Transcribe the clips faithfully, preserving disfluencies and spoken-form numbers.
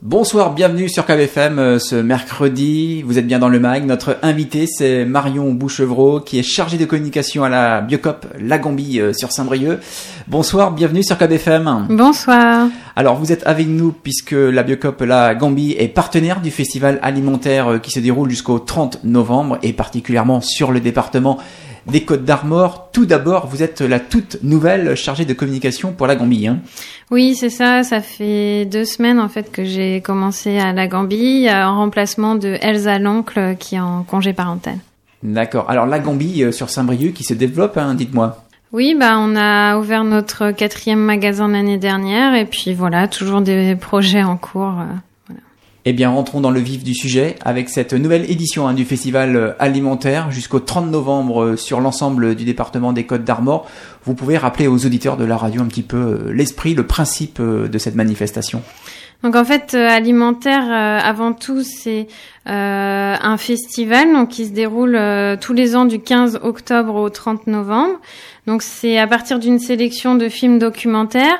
Bonsoir, bienvenue sur K B F M euh, ce mercredi, vous êtes bien dans le mag. Notre invité c'est Marion Bouchevreau qui est chargée de communication à la Biocop La Gambie euh, sur Saint-Brieuc. Bonsoir, bienvenue sur K B F M. Bonsoir. Alors vous êtes avec nous puisque la Biocop La Gambie est partenaire du festival alimentaire euh, qui se déroule jusqu'au trente novembre et particulièrement sur le département des Côtes d'Armor. Tout d'abord, vous êtes la toute nouvelle chargée de communication pour la Gambie, hein. Oui, c'est ça. Ça fait deux semaines en fait que j'ai commencé à la Gambie en remplacement de Elsa l'oncle qui est en congé parental. D'accord. Alors la Gambie euh, sur Saint-Brieuc qui se développe, hein, dites-moi. Oui, bah on a ouvert notre quatrième magasin l'année dernière et puis voilà, toujours des projets en cours. Euh, voilà. Eh bien, rentrons dans le vif du sujet avec cette nouvelle édition hein, du festival alimentaire jusqu'au trente novembre euh, sur l'ensemble du département des Côtes d'Armor. Vous pouvez rappeler aux auditeurs de la radio un petit peu euh, l'esprit, le principe euh, de cette manifestation. Donc en fait, euh, alimentaire, euh, avant tout, c'est euh, un festival donc qui se déroule euh, tous les ans du quinze octobre au trente novembre. Donc c'est à partir d'une sélection de films documentaires.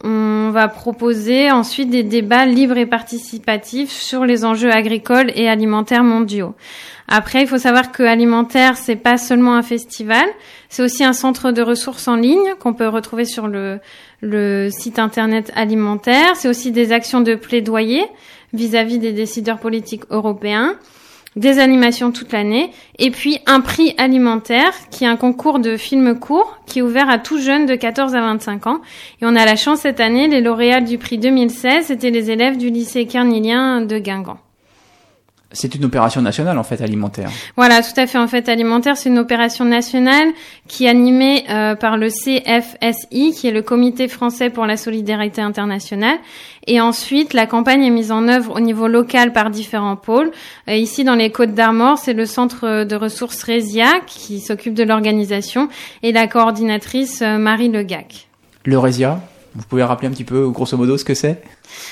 On va proposer ensuite des débats libres et participatifs sur les enjeux agricoles et alimentaires mondiaux. Après, il faut savoir que Alimentaire, c'est pas seulement un festival, c'est aussi un centre de ressources en ligne qu'on peut retrouver sur le, le site internet Alimentaire. C'est aussi des actions de plaidoyer vis-à-vis des décideurs politiques européens, des animations toute l'année, et puis un prix alimentaire qui est un concours de films courts qui est ouvert à tout jeunes de quatorze à vingt-cinq ans. Et on a la chance cette année, les lauréats du prix deux mille seize, c'était les élèves du lycée Kernilien de Guingamp. C'est une opération nationale en fait alimentaire. Voilà, tout à fait. En fait, Alimentaire, c'est une opération nationale qui est animée euh, par le C F S I, qui est le Comité français pour la solidarité internationale. Et ensuite, la campagne est mise en œuvre au niveau local par différents pôles. Euh, ici, dans les Côtes d'Armor, c'est le centre de ressources Résia qui s'occupe de l'organisation et la coordinatrice euh, Marie Legac. Le Résia, vous pouvez rappeler un petit peu grosso modo ce que c'est ?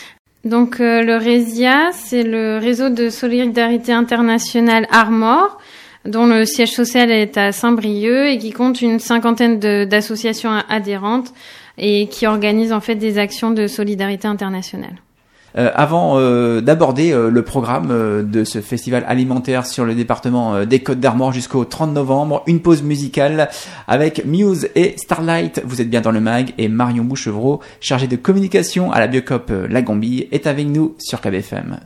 Donc euh, le Résia, c'est le réseau de solidarité internationale Armor, dont le siège social est à Saint-Brieuc et qui compte une cinquantaine de, d'associations adhérentes et qui organise en fait des actions de solidarité internationale. Euh, avant euh, d'aborder euh, le programme euh, de ce festival alimentaire sur le département euh, des Côtes d'Armor jusqu'au trente novembre, une pause musicale avec Muse et Starlight. Vous êtes bien dans le mag et Marion Bouchevreau, chargée de communication à la Biocop euh, La Gambie, est avec nous sur K B F M.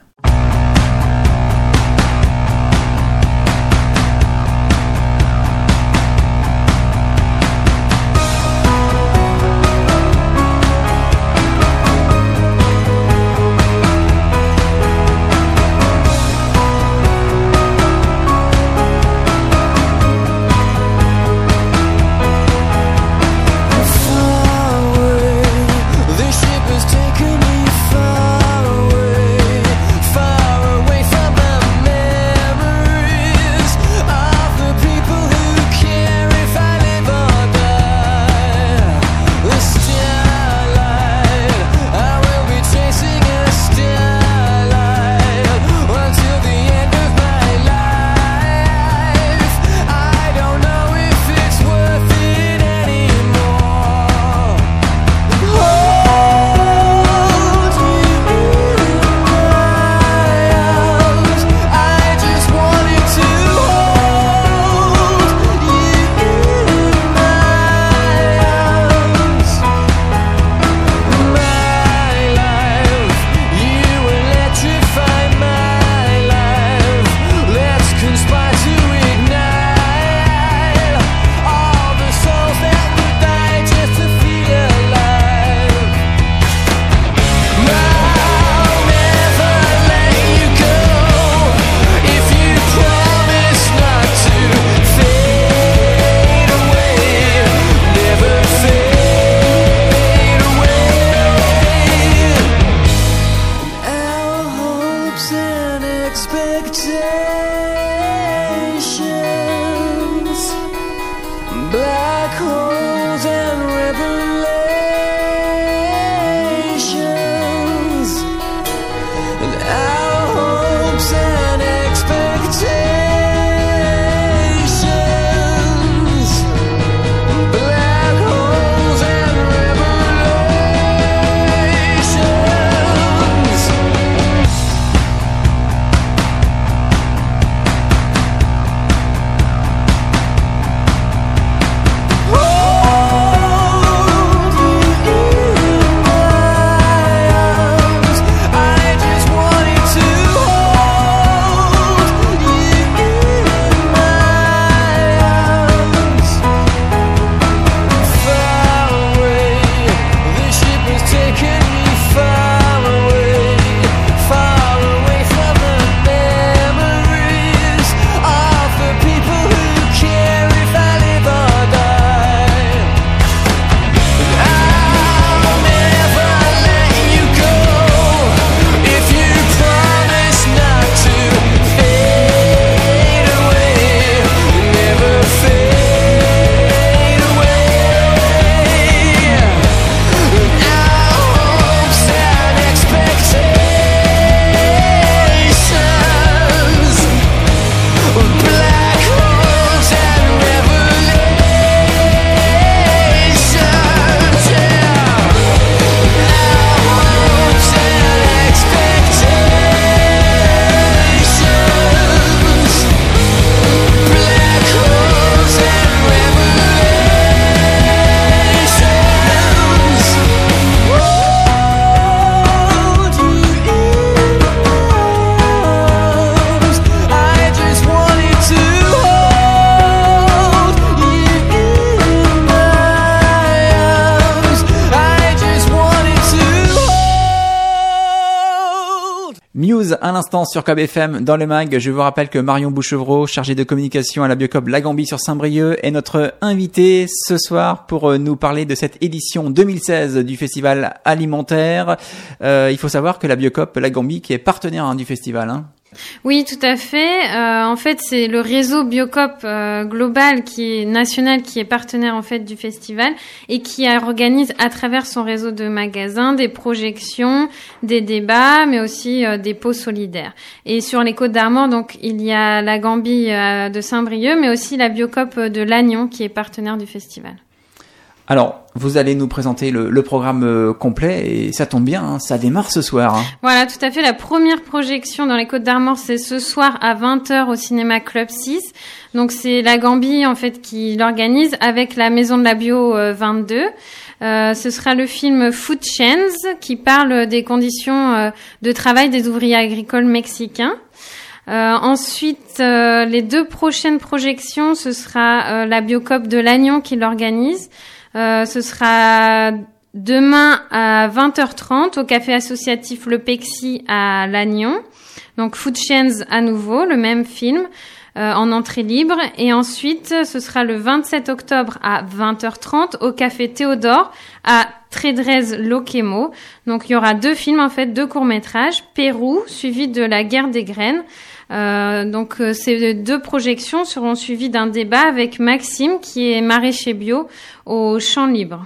Muse à l'instant sur C O B F M dans le mag. Je vous rappelle que Marion Bouchevreau, chargée de communication à la Biocoop La Gambie sur Saint-Brieuc, est notre invitée ce soir pour nous parler de cette édition deux mille seize du festival alimentaire. Euh, il faut savoir que la Biocoop La Gambie qui est partenaire hein, du festival. Hein. Oui, tout à fait. Euh, en fait, c'est le réseau Biocoop euh, global qui est national, qui est partenaire en fait du festival et qui organise à travers son réseau de magasins des projections, des débats, mais aussi euh, des pots solidaires. Et sur les Côtes d'Armor, donc il y a la Gambie euh, de Saint-Brieuc, mais aussi la Biocoop de Lannion qui est partenaire du festival. Alors, vous allez nous présenter le, le programme euh, complet et ça tombe bien, hein, ça démarre ce soir. Hein. Voilà, tout à fait. La première projection dans les Côtes d'Armor, c'est ce soir à vingt heures au cinéma Club six. Donc, c'est la Gambie, en fait, qui l'organise avec la Maison de la Bio euh, vingt-deux. Euh, ce sera le film Food Chains qui parle des conditions euh, de travail des ouvriers agricoles mexicains. Euh, ensuite, euh, les deux prochaines projections, ce sera euh, la Biocoop de Lannion qui l'organise. Euh, ce sera demain à vingt heures trente au café associatif Le Pexi à Lannion. Donc Food Chains à nouveau, le même film euh, en entrée libre. Et ensuite, ce sera le vingt-sept octobre à vingt heures trente au café Théodore à Trédrez-Loquemo. Donc il y aura deux films en fait, deux courts-métrages, Pérou suivi de La Guerre des graines. Euh, donc euh, ces deux projections seront suivies d'un débat avec Maxime qui est maraîcher bio au Champ Libre.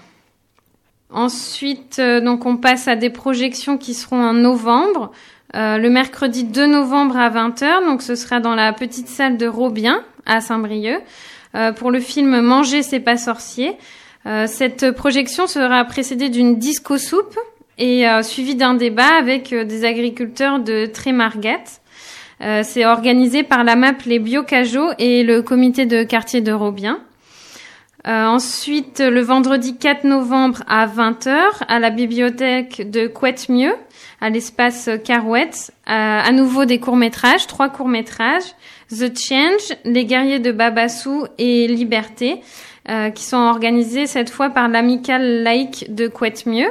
Ensuite, euh, donc on passe à des projections qui seront en novembre. Euh, le mercredi deux novembre à vingt heures, donc ce sera dans la petite salle de Robien à Saint-Brieuc euh, pour le film Manger c'est pas sorcier. Euh, cette projection sera précédée d'une disco soupe et euh, suivie d'un débat avec euh, des agriculteurs de Trémargat. Euh, c'est organisé par la M A P Les Biocajots et le comité de quartier de Robien. Euh, ensuite, le vendredi quatre novembre à vingt heures, à la bibliothèque de Couette-Mieux, à l'espace Carouette, euh, à nouveau des courts-métrages, trois courts-métrages, The Change, Les Guerriers de Babassou et Liberté, euh, qui sont organisés cette fois par l'amicale laïque de Couette-Mieux.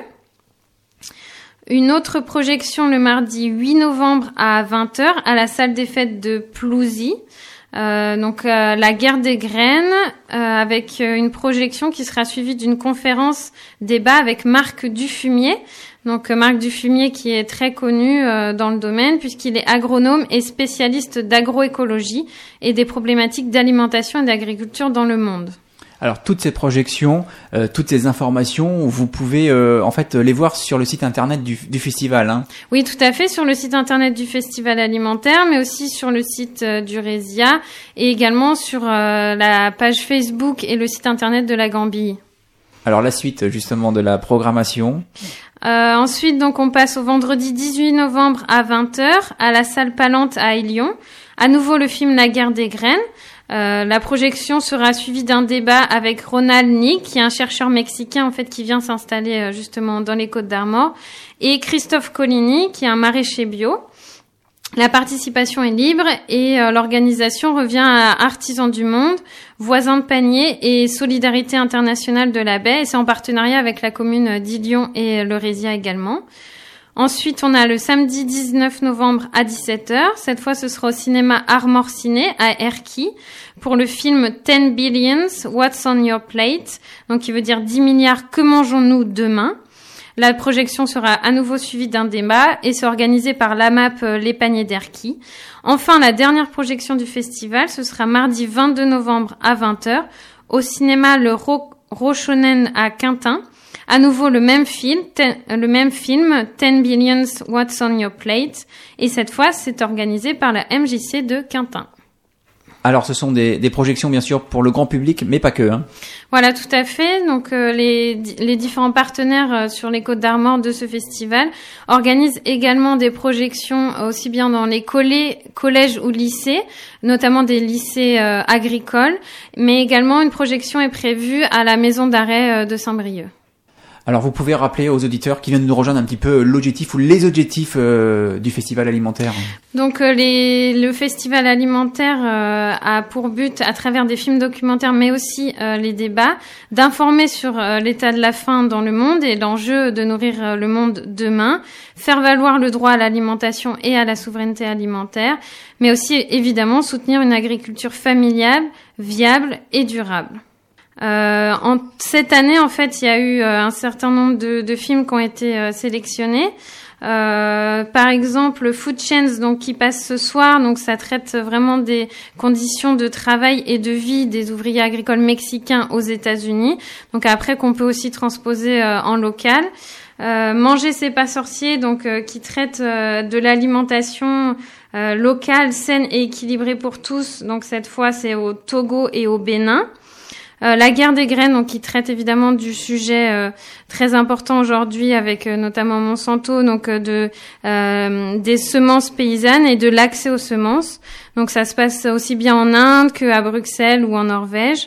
Une autre projection le mardi huit novembre à vingt heures à la salle des fêtes de Plouzy. Euh, donc euh, la guerre des graines euh, avec une projection qui sera suivie d'une conférence débat avec Marc Dufumier. Donc euh, Marc Dufumier qui est très connu euh, dans le domaine puisqu'il est agronome et spécialiste d'agroécologie et des problématiques d'alimentation et d'agriculture dans le monde. Alors toutes ces projections, euh, toutes ces informations, vous pouvez euh, en fait les voir sur le site internet du, du festival. Hein. Oui, tout à fait, sur le site internet du festival alimentaire, mais aussi sur le site euh, du Résia et également sur euh, la page Facebook et le site internet de la Gambie. Alors la suite justement de la programmation. Euh, ensuite, donc on passe au vendredi dix-huit novembre à vingt heures à la salle Palante à Ailion. À nouveau le film La Guerre des graines. Euh, la projection sera suivie d'un débat avec Ronald Nick, qui est un chercheur mexicain en fait qui vient s'installer euh, justement dans les Côtes d'Armor, et Christophe Coligny, qui est un maraîcher bio. La participation est libre et euh, l'organisation revient à Artisans du Monde, Voisins de Panier et Solidarité Internationale de la Baie, et c'est en partenariat avec la commune d'Ilion et le Résia également. Ensuite, on a le samedi dix-neuf novembre à dix-sept heures. Cette fois, ce sera au cinéma Armor Ciné à Erquy pour le film ten billions, What's on your plate? Donc, qui veut dire dix milliards, que mangeons-nous demain? La projection sera à nouveau suivie d'un débat et c'est organisé par l'A M A P Les Paniers d'Erquy. Enfin, la dernière projection du festival, ce sera mardi vingt-deux novembre à vingt heures au cinéma Le Ro- Rochonen à Quintin. À nouveau le même film, ten, le même film, ten billions, What's on your plate? Et cette fois, c'est organisé par la M J C de Quintin. Alors, ce sont des, des projections, bien sûr, pour le grand public, mais pas que. Hein. Voilà, tout à fait. Donc, euh, les, les différents partenaires euh, sur les Côtes d'Armor de ce festival organisent également des projections aussi bien dans les collè- collèges ou lycées, notamment des lycées euh, agricoles, mais également une projection est prévue à la maison d'arrêt euh, de Saint-Brieuc. Alors vous pouvez rappeler aux auditeurs qui viennent de nous rejoindre un petit peu l'objectif ou les objectifs euh, du festival alimentaire. Donc euh, les, le festival alimentaire euh, a pour but, à travers des films documentaires, mais aussi euh, les débats, d'informer sur euh, l'état de la faim dans le monde et l'enjeu de nourrir euh, le monde demain, faire valoir le droit à l'alimentation et à la souveraineté alimentaire, mais aussi évidemment soutenir une agriculture familiale, viable et durable. Euh, en cette année, en fait, il y a eu euh, un certain nombre de, de films qui ont été euh, sélectionnés. Euh, par exemple, Food Chains, donc qui passe ce soir, donc ça traite vraiment des conditions de travail et de vie des ouvriers agricoles mexicains aux États-Unis. Donc après, qu'on peut aussi transposer euh, en local. Euh, Manger c'est pas sorcier, donc euh, qui traite euh, de l'alimentation euh, locale, saine et équilibrée pour tous. Donc cette fois, c'est au Togo et au Bénin. Euh, la guerre des graines, donc qui traite évidemment du sujet euh, très important aujourd'hui avec euh, notamment Monsanto, donc euh, de euh, des semences paysannes et de l'accès aux semences. Donc ça se passe aussi bien en Inde qu'à Bruxelles ou en Norvège.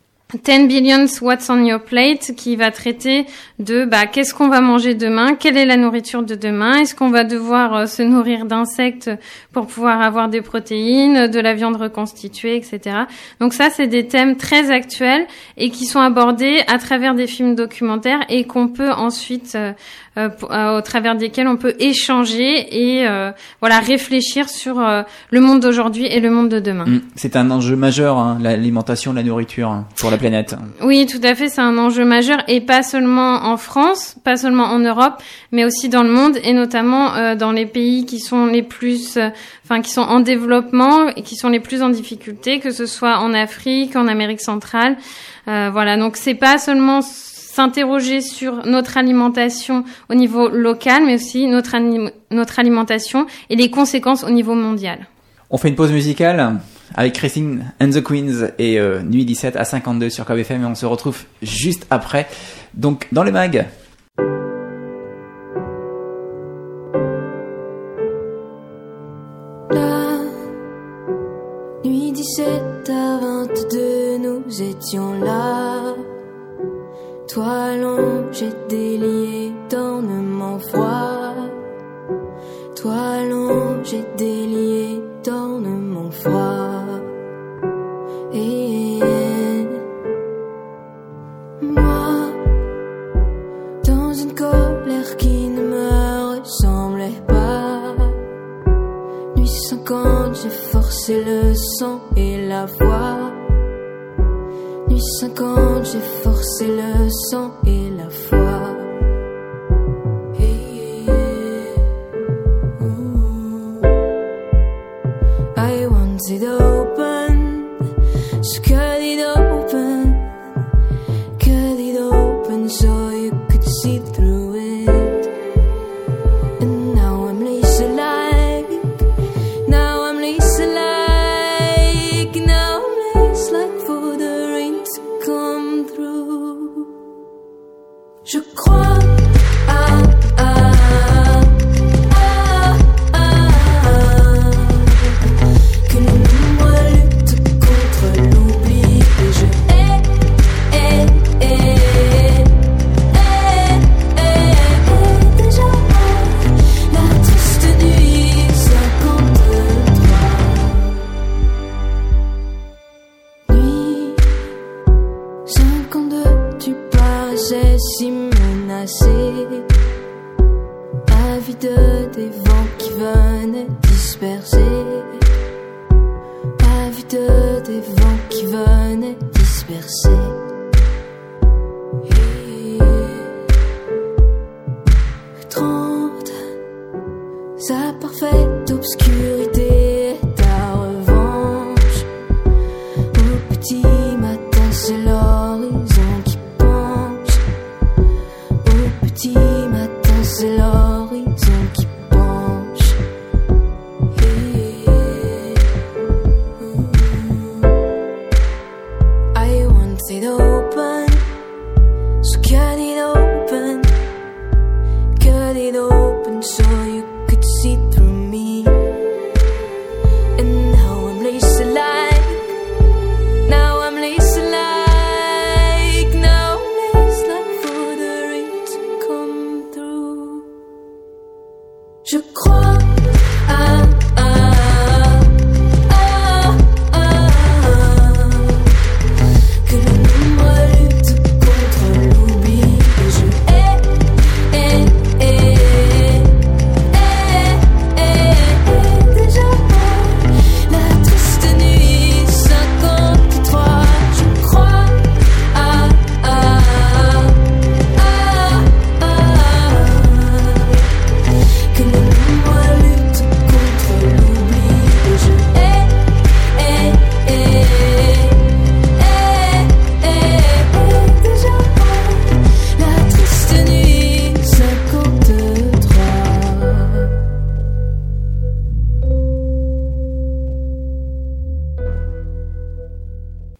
ten billions What's on your plate, qui va traiter de bah, qu'est-ce qu'on va manger demain, quelle est la nourriture de demain, est-ce qu'on va devoir euh, se nourrir d'insectes pour pouvoir avoir des protéines, de la viande reconstituée, et cetera. Donc ça, c'est des thèmes très actuels et qui sont abordés à travers des films documentaires et qu'on peut ensuite, euh, euh, euh, au travers desquels on peut échanger et euh, voilà réfléchir sur euh, le monde d'aujourd'hui et le monde de demain. Mmh. C'est un enjeu majeur, hein, l'alimentation, la nourriture hein, pour la planète. Oui, tout à fait, c'est un enjeu majeur et pas seulement en France, pas seulement en Europe, mais aussi dans le monde et notamment euh, dans les pays qui sont les plus, euh, enfin qui sont en développement et qui sont les plus en difficulté, que ce soit en Afrique, en Amérique centrale. Euh, voilà, donc c'est pas seulement s'interroger sur notre alimentation au niveau local, mais aussi notre anim- notre alimentation et les conséquences au niveau mondial. On fait une pause musicale avec Christine and the Queens et euh, Nuit dix-sept à cinquante-deux sur K B F M et on se retrouve juste après. Donc dans les mags. La nuit dix-sept à vingt-deux, nous étions là. Toi allongé délié d'ornements froids. Toi allongé délié d'ornements froids. Et moi, dans une colère qui ne me ressemblait pas. Nuit cinquante, j'ai forcé le sang et la voix. Nuit cinquante, j'ai forcé le sang et la foi. Hey, ooh. I want it open, just cut it open, cut it open so you could see through it. And now I'm Lisa like, now I'm Lisa like, now I'm Lisa like for the rain to come through. Je crois à, à, à, à, à, que le nombre lutte contre l'oubli. Et je hais, hais, hais, hais, hais, hais déjà la triste nuit cinquante-trois. Nuit cinquante-deux, tu paraissais si menacé, avide des vents qui venaient disperser, avide des vents qui venaient disperser. Et trente, sa parfaite obscurité, ta revanche. Au petit matin, c'est l'horizon qui penche. Au petit matin, c'est l'horizon qui penche. Et I want it open, so cut it open, cut it open so you could see through me.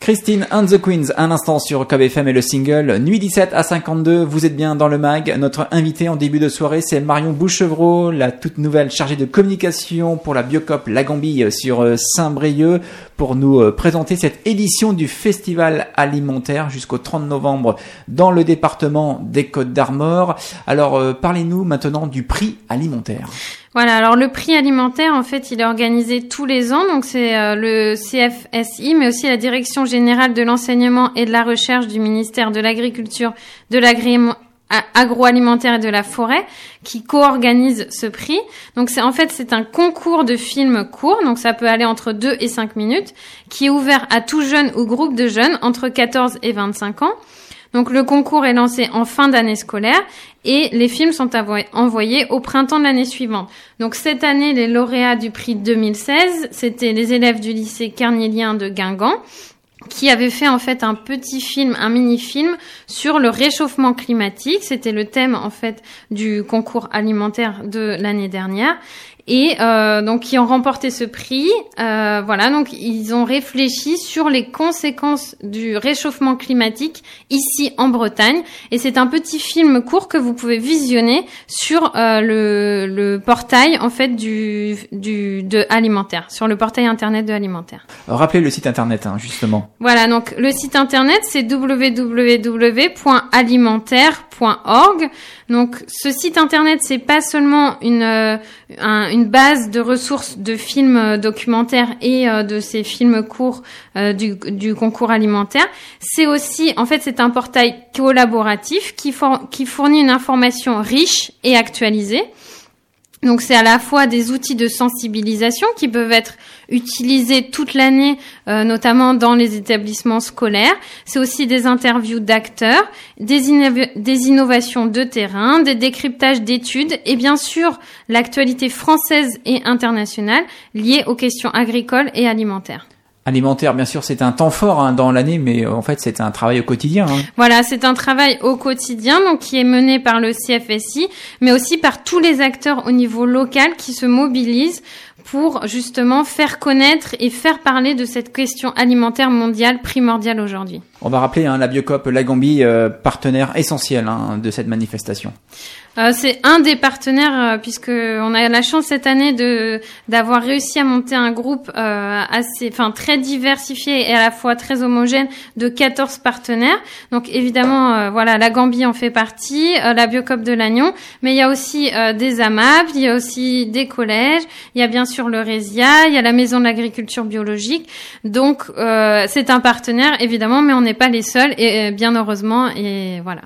Christine and the Queens, un instant sur K B F M et le single Nuit dix-sept à cinquante-deux, vous êtes bien dans le mag. Notre invité en début de soirée, c'est Marion Bouchevreau, la toute nouvelle chargée de communication pour la Biocop La Gambie sur Saint-Brieuc, pour nous présenter cette édition du Festival alimentaire jusqu'au trente novembre dans le département des Côtes-d'Armor. Alors, euh, parlez-nous maintenant du prix alimentaire. Voilà, alors le prix alimentaire, en fait, il est organisé tous les ans, donc c'est euh, le C F S I, mais aussi la Direction générale de l'enseignement et de la recherche du ministère de l'Agriculture, de l'agroalimentaire et de la forêt qui co-organise ce prix. Donc c'est en fait c'est un concours de films courts, donc ça peut aller entre deux et cinq minutes, qui est ouvert à tout jeune ou groupe de jeunes entre quatorze et vingt-cinq ans. Donc le concours est lancé en fin d'année scolaire et les films sont envoyés au printemps de l'année suivante. Donc cette année, les lauréats du prix deux mille seize, c'était les élèves du lycée Carnélien de Guingamp qui avaient fait en fait un petit film, un mini-film sur le réchauffement climatique. C'était le thème en fait du concours alimentaire de l'année dernière. Et euh, donc qui ont remporté ce prix, euh, voilà, donc ils ont réfléchi sur les conséquences du réchauffement climatique ici en Bretagne, et c'est un petit film court que vous pouvez visionner sur euh, le, le portail en fait du du de Alimentaire, sur le portail internet de Alimentaire. Rappelez le site internet, hein, justement. Voilà, donc le site internet c'est w w w point alimentaire point org. Donc ce site internet c'est pas seulement une euh, un, une base de ressources de films euh, documentaires et euh, de ces films courts euh, du, du concours alimentaire. C'est aussi, en fait, c'est un portail collaboratif qui, for, qui fournit une information riche et actualisée. Donc c'est à la fois des outils de sensibilisation qui peuvent être utilisés toute l'année, euh, notamment dans les établissements scolaires. C'est aussi des interviews d'acteurs, des, inno- des innovations de terrain, des décryptages d'études et bien sûr l'actualité française et internationale liée aux questions agricoles et alimentaires. Alimentaire, bien sûr, c'est un temps fort hein, dans l'année, mais en fait, c'est un travail au quotidien. Hein. Voilà, c'est un travail au quotidien, donc qui est mené par le C F S I, mais aussi par tous les acteurs au niveau local qui se mobilisent pour justement faire connaître et faire parler de cette question alimentaire mondiale primordiale aujourd'hui. On va rappeler hein, la Biocop La Gambie, euh, partenaire essentiel hein, de cette manifestation. Euh, c'est un des partenaires euh, puisque on a la chance cette année de d'avoir réussi à monter un groupe euh, assez, enfin très diversifié et à la fois très homogène de quatorze partenaires. Donc évidemment, euh, voilà, la Gambie en fait partie, euh, la Biocop de Lannion, mais il y a aussi euh, des A M A P, il y a aussi des collèges, il y a bien sûr le Résia, il y a la Maison de l'Agriculture biologique. Donc euh, c'est un partenaire évidemment, mais on n'est pas les seuls et bien heureusement et voilà.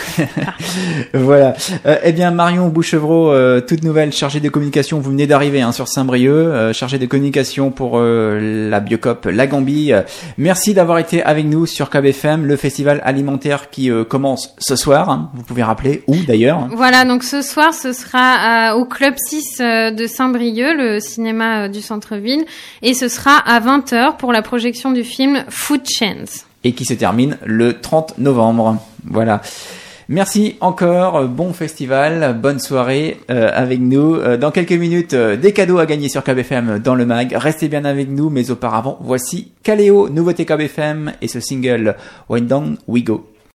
Voilà. Euh, eh bien, Marion Bouchevreau, euh, toute nouvelle chargée de communication, vous venez d'arriver hein, sur Saint-Brieuc, euh, chargée de communication pour euh, la Biocop La Gambie. Euh, merci d'avoir été avec nous sur K B F M, le festival alimentaire qui euh, commence ce soir. Hein, vous pouvez rappeler où d'ailleurs. Voilà, donc ce soir, ce sera euh, au Club six euh, de Saint-Brieuc, le cinéma euh, du centre-ville, et ce sera à vingt heures pour la projection du film Food Chains. Et qui se termine le trente novembre. Voilà. Merci encore, bon festival, bonne soirée euh, avec nous. Euh, dans quelques minutes, euh, des cadeaux à gagner sur K B F M dans le mag. Restez bien avec nous, mais auparavant, voici Kaleo, nouveauté K B F M et ce single When Down We Go.